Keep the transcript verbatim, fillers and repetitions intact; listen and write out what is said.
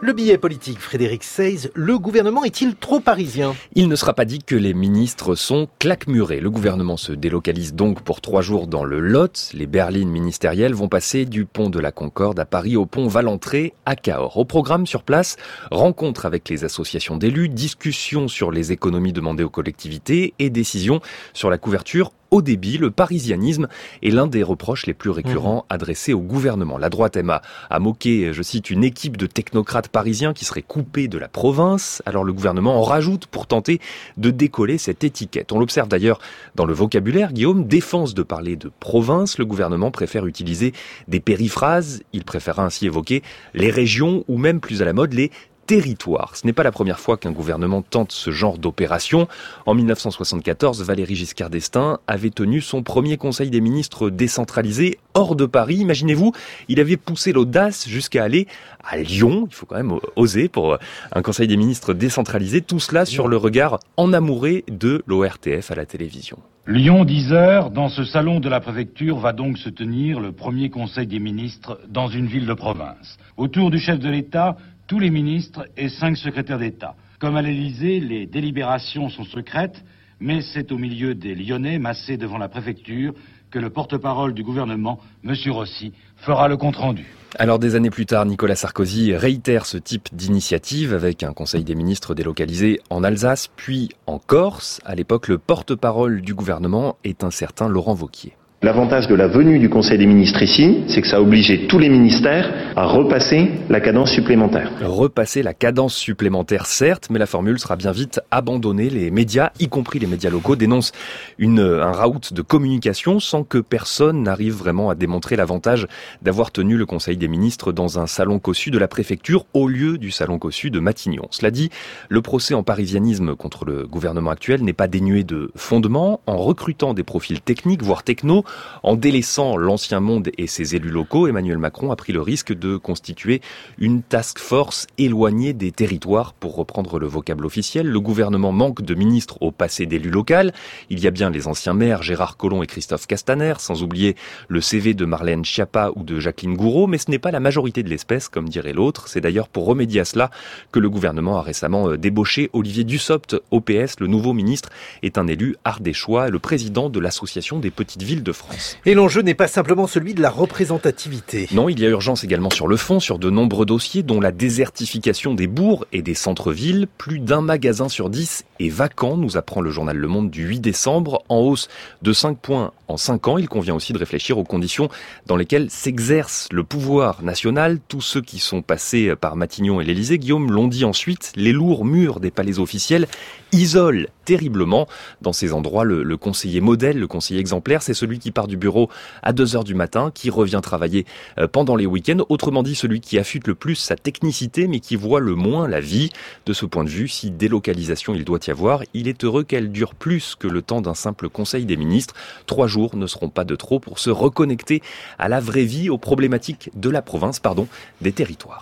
Le billet politique, Frédéric Seyss, le gouvernement est-il trop parisien ? Il ne sera pas dit que les ministres sont claquemurés. Le gouvernement se délocalise donc pour trois jours dans le Lot. Les berlines ministérielles vont passer du pont de la Concorde à Paris au pont Valentré à Cahors. Au programme sur place, rencontre avec les associations d'élus, discussion sur les économies demandées aux collectivités et décision sur la couverture au débit. Le parisianisme est l'un des reproches les plus récurrents mmh. adressés au gouvernement. La droite aime à, à moquer, je cite, une équipe de technocrates parisiens qui serait coupée de la province. Alors le gouvernement en rajoute pour tenter de décoller cette étiquette. On l'observe d'ailleurs dans le vocabulaire, Guillaume, défense de parler de province. Le gouvernement préfère utiliser des périphrases. Il préfère ainsi évoquer les régions ou même plus à la mode les territoire. Ce n'est pas la première fois qu'un gouvernement tente ce genre d'opération. En mille neuf cent soixante-quatorze, Valéry Giscard d'Estaing avait tenu son premier conseil des ministres décentralisé hors de Paris. Imaginez-vous, il avait poussé l'audace jusqu'à aller à Lyon. Il faut quand même oser pour un conseil des ministres décentralisé. Tout cela sur le regard enamouré de l'O R T F à la télévision. Lyon, dix heures, dans ce salon de la préfecture va donc se tenir le premier conseil des ministres dans une ville de province. Autour du chef de l'État, tous les ministres et cinq secrétaires d'État. Comme à l'Élysée, les délibérations sont secrètes, mais c'est au milieu des Lyonnais massés devant la préfecture que le porte-parole du gouvernement, M. Rossi, fera le compte-rendu. Alors des années plus tard, Nicolas Sarkozy réitère ce type d'initiative avec un conseil des ministres délocalisé en Alsace, puis en Corse. À l'époque, le porte-parole du gouvernement est un certain Laurent Wauquiez. L'avantage de la venue du Conseil des ministres ici, c'est que ça a obligé tous les ministères à repasser la cadence supplémentaire. Repasser la cadence supplémentaire, certes, mais la formule sera bien vite abandonnée. Les médias, y compris les médias locaux, dénoncent une, un raout de communication sans que personne n'arrive vraiment à démontrer l'avantage d'avoir tenu le Conseil des ministres dans un salon cossu de la préfecture au lieu du salon cossu de Matignon. Cela dit, le procès en parisianisme contre le gouvernement actuel n'est pas dénué de fondement. En recrutant des profils techniques, voire techno, en délaissant l'ancien monde et ses élus locaux, Emmanuel Macron a pris le risque de constituer une task force éloignée des territoires. Pour reprendre le vocable officiel, le gouvernement manque de ministres au passé d'élu local. Il y a bien les anciens maires Gérard Collomb et Christophe Castaner, sans oublier le C V de Marlène Schiappa ou de Jacqueline Gouraud, mais ce n'est pas la majorité de l'espèce, comme dirait l'autre. C'est d'ailleurs pour remédier à cela que le gouvernement a récemment débauché Olivier Dussopt, O P S. Le nouveau ministre est un élu ardéchois, le président de l'Association des petites villes de France. Et l'enjeu n'est pas simplement celui de la représentativité. Non, il y a urgence également sur le fond, sur de nombreux dossiers, dont la désertification des bourgs et des centres-villes. Plus d'un magasin sur dix est vacant, nous apprend le journal Le Monde du huit décembre, en hausse de cinq points en cinq ans. Il convient aussi de réfléchir aux conditions dans lesquelles s'exerce le pouvoir national. Tous ceux qui sont passés par Matignon et l'Élysée, Guillaume, l'ont dit ensuite, les lourds murs des palais officiels isolent terriblement. Dans ces endroits, le, le conseiller modèle, le conseiller exemplaire, c'est celui qui part du bureau à deux heures du matin, qui revient travailler pendant les week-ends. Autrement dit, celui qui affûte le plus sa technicité, mais qui voit le moins la vie. De ce point de vue, si délocalisation il doit y avoir, il est heureux qu'elle dure plus que le temps d'un simple conseil des ministres. Trois jours ne seront pas de trop pour se reconnecter à la vraie vie, aux problématiques de la province, pardon, des territoires.